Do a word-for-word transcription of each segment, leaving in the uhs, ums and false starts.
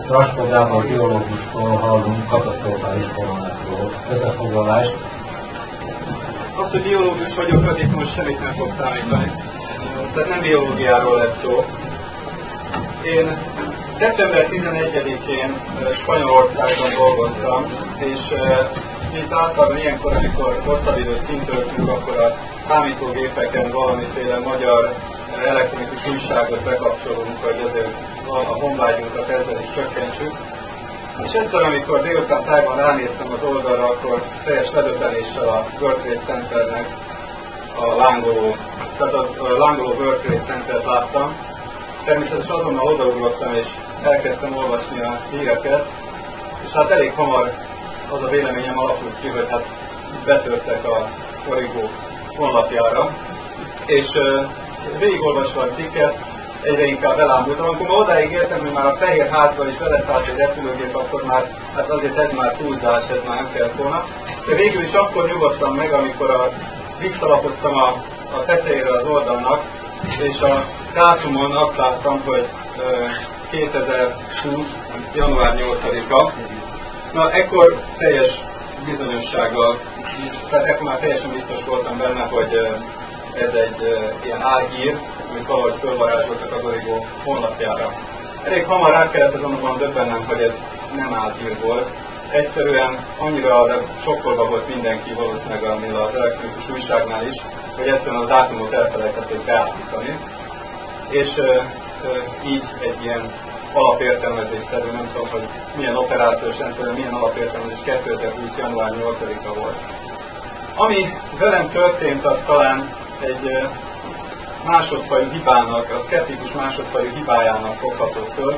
Raskó Gábor geológustól hallunk katasztrofális koronátról. Összefoglalást. Az, hogy biológus vagyok, az itt most semmit nem fog számítani. Tehát nem biológiáról lesz szó. Én szeptember tizenegyedikén Spanyolországban dolgoztam, és mint általában ilyenkor, amikor hosszabb időt kint töltünk, akkor a számítógépeken valamiféle magyar elektronikus újságot bekapcsolunk, hogy azért a honvágyunkat ezzel is csökkentsük. És egyszer, amikor délután tájban ránéztem az oldalra, akkor teljes ledöbbenéssel a World Trade Centernek a lángoló, tehát a lángoló World Trade Centert láttam. Természetesen azonnal odaugottam és elkezdtem olvasni a híreket, és hát elég hamar az a véleményem alakult ki, hogy hát betörtek a Origo honlapjára, és uh, végigolvasva a cikket, egyre inkább elámultam. Amikor ma odáig értem, hogy már a Fehér Házban is veletállt egy repülőgép, akkor már, hát azért ez már túlzás, ez már nem kellett volna. De végül is akkor nyugodtam meg, amikor a, visszalapoztam a, a tetejére az oldalnak, és a dátumon azt láttam, hogy uh, kétezer-húsz. január nyolcadika. Na, ekkor teljes bizonyossággal, tehát ekkor már teljesen biztos voltam benne, hogy uh, ez egy uh, ilyen álhír, amit valahogy fölvarázsoltak az Origo honlapjára. Elég hamar rá kellett azonban döbbennem, hogy ez nem álhír volt. Egyszerűen annyira sokkolva volt mindenki, valószínűleg annél az elektronikus újságnál is, hogy egyszerűen a dátumot elfelejtették beállítani. És uh, uh, így egy ilyen alapértelmezésszerű, nem tudom, hogy milyen operációs rendszerben, milyen alapértelmezés kétezer-húsz. január nyolcadika volt. Ami velem történt, az talán egy uh, másodfajú hibának, a szkeptikus másodfajú hibájának fogható föl.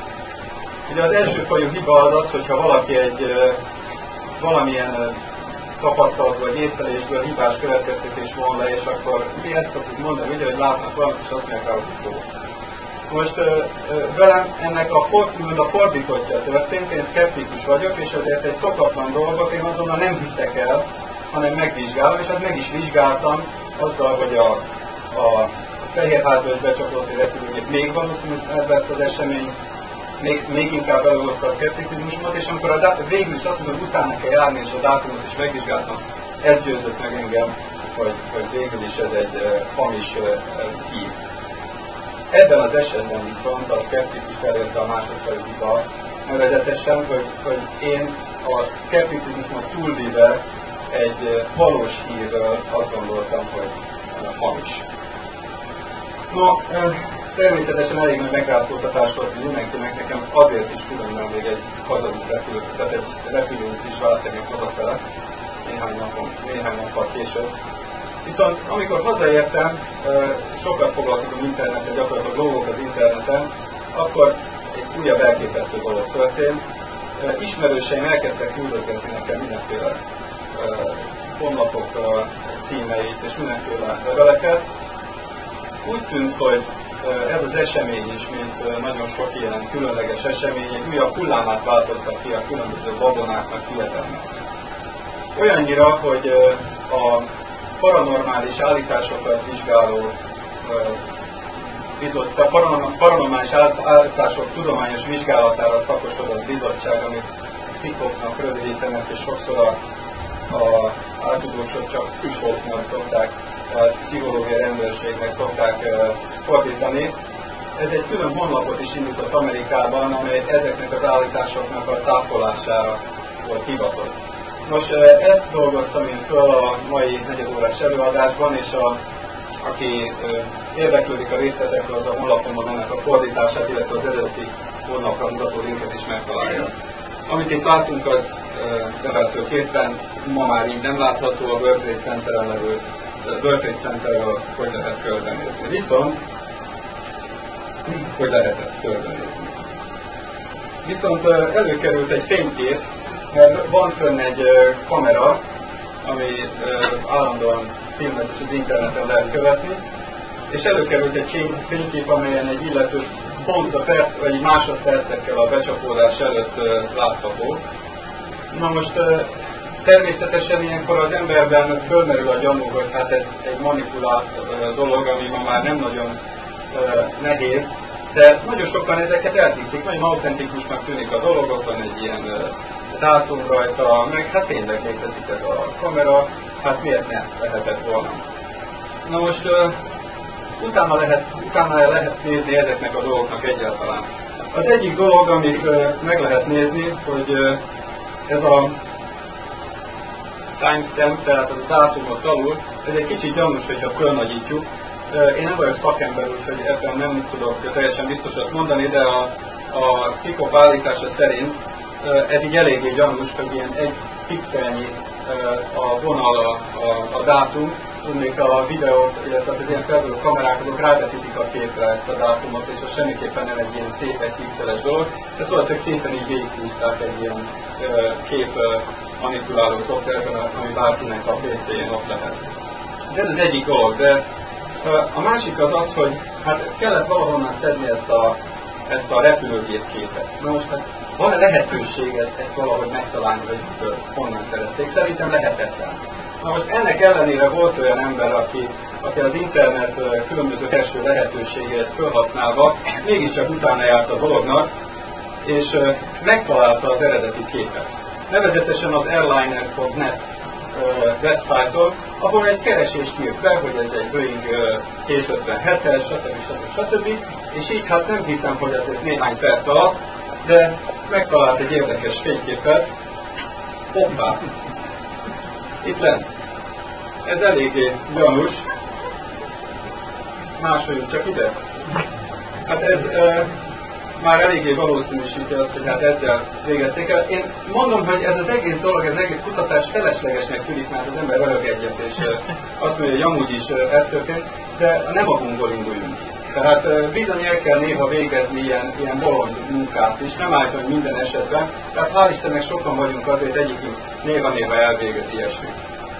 Ugye az első fajú hiba az az, hogyha valaki egy uh, valamilyen uh, tapasztalat vagy észlelésből hibás következtetés von le, és akkor mi ezt szoktuk mondani, ugye, hogy látnak valamit, és azt mondják, hogy szó. Most uh, uh, velem ennek a, for, a fordítottja történt, én szkeptikus vagyok, és ezért egy szokatlan dolgot én azonnal nem hiszek el, hanem megvizsgálom, és ezt meg is vizsgáltam azzal, hogy a, a Fehérházba is becsapott egy repülőgép még valószínűleg ezt az esemény, még, még inkább előhozta a szkepticizmusomat, és amikor a dá- végül is azt mondom, hogy utána kell járni, és a dátumot is megvizsgáltam, ez győzött meg engem, hogy, hogy végül is ez egy uh, hamis uh, hír. Ebben az esetben viszont a szkeptikus elérte a másodfajú hiba, nevezetesen, hogy, hogy én a szkepticizmusnak túlvéve egy uh, valós hírről azt gondoltam, hogy uh, hamis. No, uh, természetesen elég nagy megrázkódtatás volt mindenkinek, nekem azért is különben még egy hazudott repülő, tehát egy repülőt is váltani hazafele néhány napon, néhány nappal később. Viszont amikor hazaértem, sokat foglalkozom interneten, gyakorlatilag lógok az interneten, akkor egy újabb elképesztő dolog történt. Ismerőseim elkezdtek küldözgetni nekem mindenféle honlapok címeit és mindenféle leveleket. Úgy tűnt, hogy ez az esemény is, mint nagyon sok ilyen különleges esemény, egy újabb hullámát váltottak ki a különböző babonáknak, hihetetlen. Olyannyira, hogy a paranormális állításokat vizsgáló bizottság, paranormális állítások tudományos vizsgálatára szakosodott bizottság, amit pszikoknak rövidítenek, és sokszor a, a áltudósok csak pszikoknak szokták, a pszichológiai rendőrségnek szokták uh, fordítani. Ez egy külön honlapot is indított Amerikában, amely ezeknek az állításoknak a tápolására volt hivatott. Most uh, ezt dolgoztam én föl a mai negyedórás előadásban, és a, aki uh, érdeklődik a részletekről, az a honlapon ennek a fordítását, illetve az eredeti honlapra mutató linket is megtalálja. Amit itt látunk, az nevetőképpen ma már így nem látható, a World Trade Centeren levő World Trade Centerről hogy lehet körbenézni. Viszont, hogy lehetett körbenézni. Viszont előkerült egy fénykép, mert van fönn egy kamera, ami állandóan filmet és az interneten lehet követni, és előkerült egy fénykép, amelyen egy illető pont a perc, vagy másodpercekkel a becsapódás előtt látható. Na most természetesen ilyenkor az emberben fölmerül a gyanú, hogy hát ez egy manipulált dolog, ami ma már nem nagyon nehéz, De nagyon sokan ezeket elhiszik, nagyon autentikusnak tűnik a dolog, ott van egy ilyen uh, dátum rajta, meg hát tényleg létezik ez a kamera, hát miért ne lehetett volna. Na most uh, utána, lehet, utána lehet nézni ezeknek a dolgoknak egyáltalán. Az egyik dolog, amit uh, meg lehet nézni, hogy uh, ez a timestamp, tehát az dátumot alul, ez egy kicsit gyanús, hogyha fölnagyítjuk. Én nem vagyok szakember, úgyhogy ebben nem tudok teljesen biztosat mondani, de a, a cikok állítása szerint ez így eléggé gyanús, hogy ilyen egy pixelnyi a vonal a, a, a dátum, tudnék a videót, illetve az ilyen felvevő kamerák, azok rávetítik a képre ezt a dátumot, és az semmiképpen nem egy ilyen szép egy pixeles dolog. Ez valószínűleg szépen így végighúzták egy ilyen kép manipuláló szoftverben, ami bárkinek a pé cén ott lehet. Ez az egyik dolog, de a másik az az, hogy hát kellett valahonnan szedni ezt a, ezt a repülőgép képet. Na most hát van-e lehetőség ezt, ezt valahogy megtalálni, hogy honnan szerezték? Szerintem lehetetlen. Na most ennek ellenére volt olyan ember, aki, aki az internet különböző kereső lehetőségét felhasználva mégiscsak utána járt a dolognak, és megtalálta az eredeti képet. Nevezetesen az airliner pont net website-on, ahol egy keresést írt be, hogy ez egy Boeing kétszázötvenhetes, stb. stb. stb. És így hát nem hiszem, hogy ez néhány perc alatt, de megtalált egy érdekes fényképet. Hoppá! Itt lent. Ez eléggé gyanús. Másoljunk csak ide. Hát ez uh, már eléggé valószínűsíti azt, hogy hát ezzel végezték el. Én mondom, hogy ez az egész dolog, ez az egész kutatás feleslegesnek tűnik, mert az ember röhög egyet, és azt mondja, hogy amúgy is ez történt, de nem a gumból induljunk. Tehát bizony el kell néha végezni ilyen, ilyen bolond munkát is, nem állítom, hogy minden esetben, tehát hál' Istennek sokan vagyunk azért, egyikünk néha-néha elvégez ilyesmit.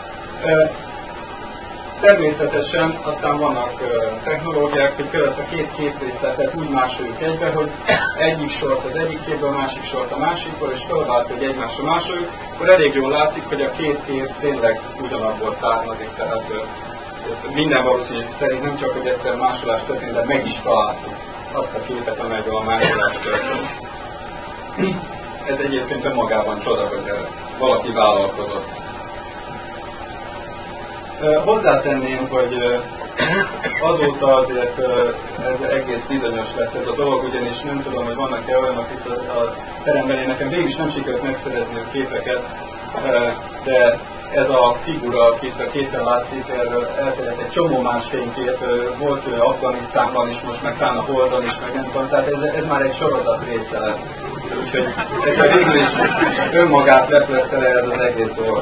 Természetesen aztán vannak uh, technológiák, hogy például a két képrészletet úgy másoljuk egybe, hogy egyik sort az egyik képből, a másik sort a másikból, és felváltja, hogy egymásra másoljuk, akkor elég jól látszik, hogy a két kép tényleg ugyanabból származik, tehát uh, minden valószínűség szerint nem csak, hogy egyszer másolás történt, de meg is találtuk azt a képet, amelyből a másolás történt. Ez egyébként önmagában csoda, hogy valaki vállalkozott. Uh, hozzátenném, hogy uh, azóta azért uh, ez egész bizonyos lesz ez a dolog, ugyanis nem tudom, hogy vannak-e olyanok itt a, a teremben, én nekem végig is nem sikerült megszerezni a képeket, uh, de ez a figura, akit a képen látszik, erről elterjedt egy csomó más fénykép, uh, volt ő Afganisztánban is, most meg talán a Holdon is, meg nem tudom, tehát ez, ez már egy sorozat része lesz. Úgyhogy ez végül is önmagát leplettel ez az egész dolog.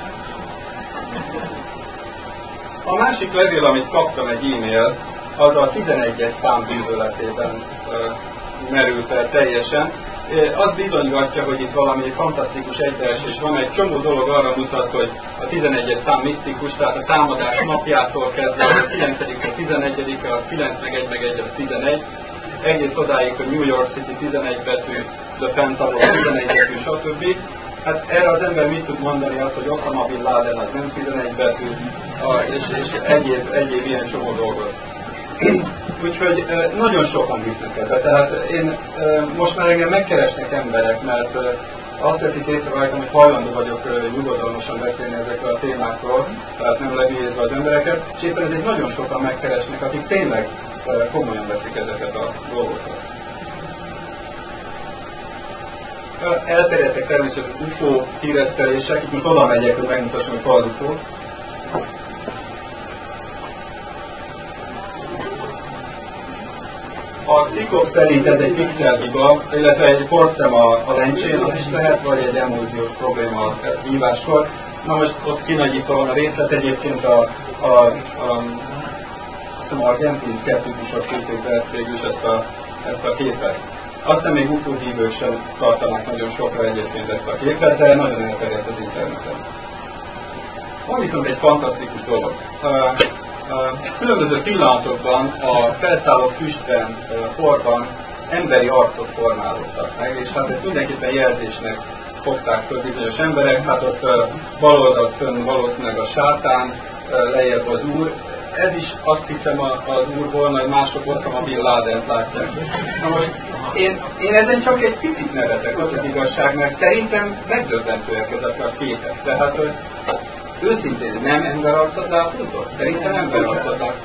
A másik levél, amit kaptam egy e-mail, az a tizenegyes szám bűvöletében uh, merült el teljesen. Uh, az bizonygatja, hogy itt valami fantasztikus egybeesés van, egy csomó dolog arra mutat, hogy a tizenegyes szám misztikus, tehát a támadás napjától kezdve a kilencedik a tizenegyedik a kilenc meg egy meg egy a tizenegy, egész odáig, hogy New York City tizenegy betű, The Pentagon tizenegy betű, stb. Hát erre az ember mit tud mondani azt, hogy Osama Bin Laden az nem tizenegy betű, és, és egyéb, egyéb ilyen csomó dolgot. Úgyhogy nagyon sokan hisznek ebbe. Tehát én most már engem megkeresnek emberek, mert azt veszik észre rajtam, hogy hajlandó vagyok nyugodalmasan beszélni ezekről a témákról, tehát nem lehülyézve az embereket, és éppen ezért nagyon sokan megkeresnek, akik tényleg komolyan veszik ezeket a dolgokat. Elterjedtek természetesen u f o híresztelések, itt most oda megyek, hogy megmutassam, hogy hol az u f o. A cikkok szerint ez egy pixelhiba, illetve egy porszem a, a lencsén, az is lehet, vagy egy emulziós probléma a híváskor. Na most ott kinagyítva van a részlet, egyébként a, a, a, a argentin szkeptikusok küldték be végül is ezt a, ezt a képet. Aztán még u f o hívők sem tartanak nagyon sokra egyébként ezt a képet, de nagyon elterjedt az interneten. Van viszont egy fantasztikus dolog. Különböző pillanatokban a felszálló füstben, porban emberi arcok formálódtak meg, és hát ezt mindenképpen jelzésnek fogták föl bizonyos emberek, hát ott bal oldalt fönn valószínűleg a sátán, lejjebb az úr. ez is azt hiszem az úrból, hogy mások ott a Bin Ladent látják. Na most én, én ezen csak egy picit nevetek, az az igazság, mert szerintem megdöbbentőek ezek a képek. Tehát, hogy őszintén nem emberarcot látunk? Szerintem emberarcot látunk.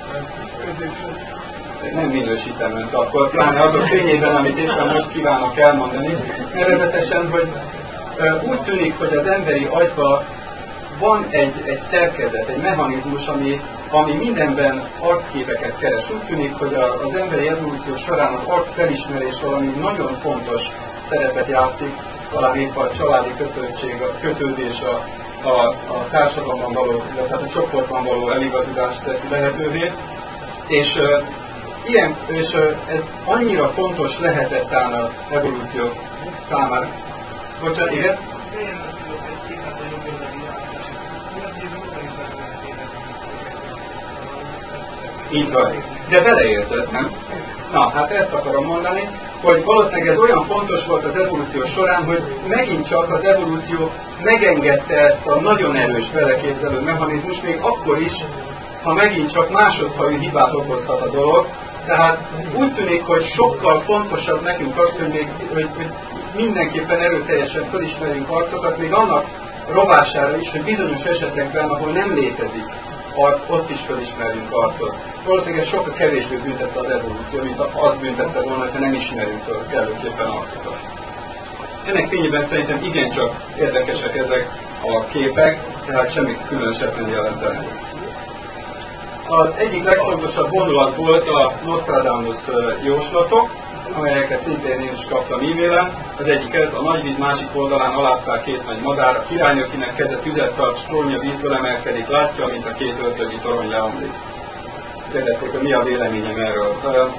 Nem minősítem önt akkor, pláne azok fényében, amit éppen most kívánok elmondani. Nevezetesen, hogy úgy tűnik, hogy az emberi agyban van egy, egy szerkezet, egy mechanizmus, ami, ami mindenben arcképeket keres. Úgy tűnik, hogy az emberi evolúció során az arc felismerés valami nagyon fontos szerepet játszik, talán épp a családi kötődtség, a kötődés, a, a, a társadalomban való, tehát a csoportban való eligazulást teszi lehetővé. És, uh, ilyen, és uh, ez annyira fontos lehetett ám az evolúció számára. Bocsánat, igen? Így van. De beleértett, nem? Na, hát ezt akarom mondani, hogy valószínűleg ez olyan fontos volt az evolúció során, hogy megint csak az evolúció megengedte ezt a nagyon erős beleképzelő mechanizmus, még akkor is, ha megint csak másodfajű hibát okozhat a dolog. Tehát úgy tűnik, hogy sokkal fontosabb nekünk az, hogy, még, hogy, hogy mindenképpen erőteljesen felismerjünk arcokat, még annak rovására is, hogy bizonyos esetekben, ahol nem létezik arc, ott is felismerjünk arcot. Valószínűleg sokkal kevésbé büntette az evolúció, mint az büntette volna, ha nem ismerünk föl kellőképpen arcokat. Ennek fényében szerintem igencsak érdekesek ezek a képek, tehát semmi különöset nem jelentenek. Az egyik legfontosabb vonulat volt a Nostradamus jóslatok, amelyeket szintén én is kaptam e-mailen. Az egyik ez, a nagyvíz másik oldalán alászál két nagy madár, a király, akinek keze tüzet tart, strónja vízből emelkedik, látja, mint a két ördögi torony leomlik. Kérdezték, hogy mi a véleményem erről.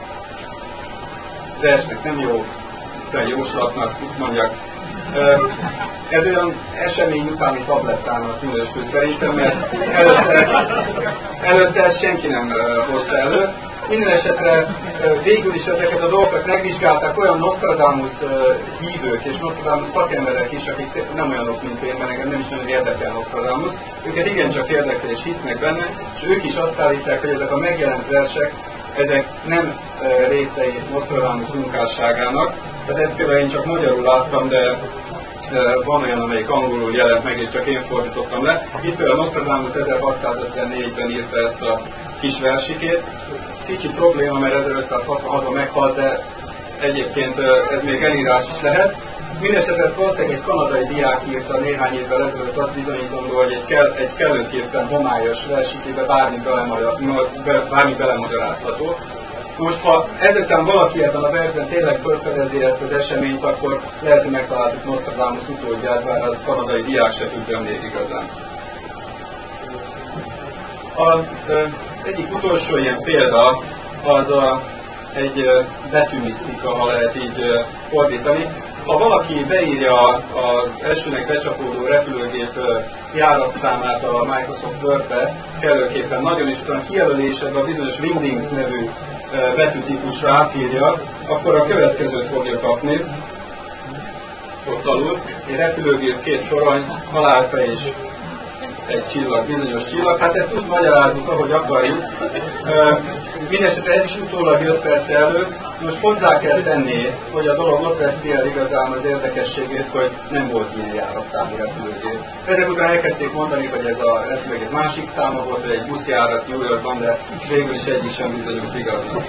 Versnek nem jó, de jóslatnak, itt mondjak. Ez olyan esemény utáni tablettának minősült szerintem, mert előtte, előtte ezt senki nem hozta elő. Minden esetre végül is ezeket a dolgokat megvizsgálták olyan Nostradamus hívők és Nostradamus szakemberek is, akik nem olyanok, mint én, mert engem nem is nagyon érdekel Nostradamus. Őket igencsak érdekel és hisznek benne, és ők is azt állítják, hogy ezek a megjelent versek, ezek nem részei Nostradamus munkásságának. Tehát ezt például én csak magyarul láttam, de van olyan, amelyik angolul jelent meg, és csak én fordítottam le. Itt például Nostradamus ezerhatszázötvennégyben írta ezt a kis versikét. Kicsi probléma, mert ezerötszázhatvanhatban meghalt, de egyébként ez még elírás is lehet. Mindenesetre valószínűleg egy kanadai diák írta néhány évvel ezelőtt azt bizonyítandó, hogy egy, kell, egy kellőképpen homályos versikébe bármi, bármi belemagyarázható. Most, ha ezután valaki ebben a versben tényleg felfedezi ezt az eseményt, akkor lehet, hogy megtaláltuk Nostradamus utódját, bár az kanadai diák se tudja még igazán. Az egyik utolsó ilyen példa az a, egy betűmisztika, ha lehet így fordítani. Ha valaki beírja az elsőnek becsapódó repülőgép járatszámát a Microsoft Word-be, kellőképpen nagyon, és utána kijelölés ebben a bizonyos Wingdings nevű betűtípusra átírja, akkor a következőt fogja kapni. Ott alul, egy repülőgép, két torony, halálfej és egy csillag, bizonyos csillag. Hát ezt úgy magyarázzuk, ahogy akarjuk. Mindenesetre ez is utólag jött persze elő. Most hozzá kell tenni, hogy a dolog ott veszi el igazán az érdekességét, hogy nem volt ilyen járatszámú repülőgép. Ezek után elkezdték mondani, hogy ez a repülőgép másik száma volt, hogy egy buszjárat New Yorkban, de végül is egyik sem bizonyos igaznak.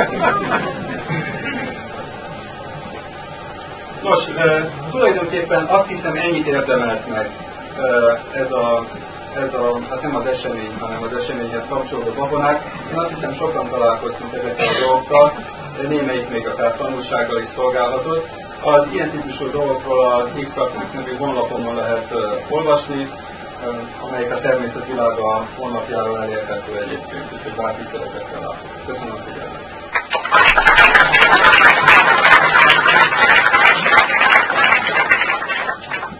Nos, e, tulajdonképpen azt hiszem ennyit érdemelt meg e, ez a ez a, hát nem az esemény, hanem az eseményhez kapcsolódó babonák. Én azt hiszem sokan találkoztunk ezekkel a dolgokkal, de némelyik még akár tanulsággal is szolgálhatott. Az ilyen típusú dolgokról a X-Kaknak nevű honlapomon lehet uh, olvasni, uh, amelyik a természetvilága honlapjáról elérhető egyébként, úgyhogy bárki szeretettel látok. Köszönöm a figyelmet!